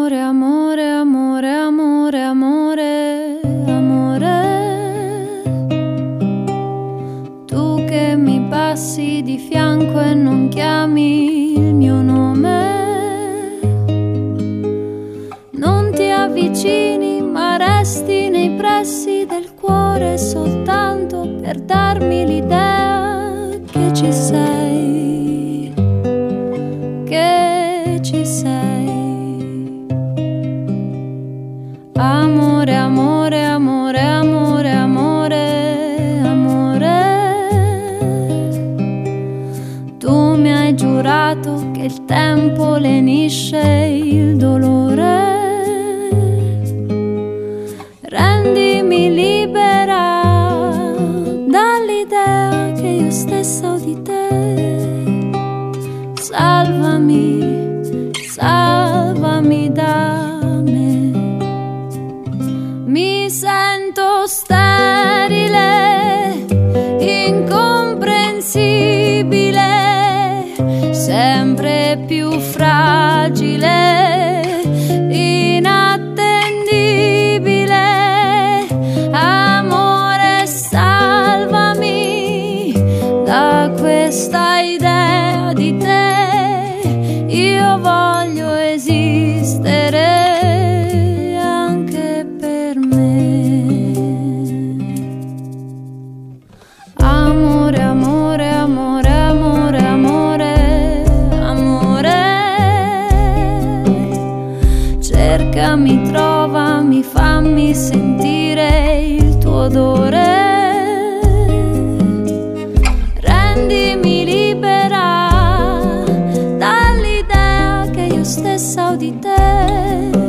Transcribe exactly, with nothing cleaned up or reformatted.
Amore, amore, amore, amore, amore, amore. Tu che mi passi di fianco e non chiami il mio nome. Non ti avvicini ma resti nei pressi del cuore soltanto per darmi l'idea che ci sei, che ci sei. Amore, amore, amore, amore, amore, amore. Tu mi hai giurato che il tempo lenisce il dolore. Rendimi libera dall'idea che io stessa ho di te. Salvami, salvami da me. Mi sento sterile, incomprensibile, sempre più fragile, inattendibile. Amore, salvami da questa idea di te. Io voglio esistere anche per me. Amore, amore, amore, amore, amore, amore. Cercami, trovami, fammi sentire il tuo odore. Rendimi libera dall'idea che io stessa ho di te.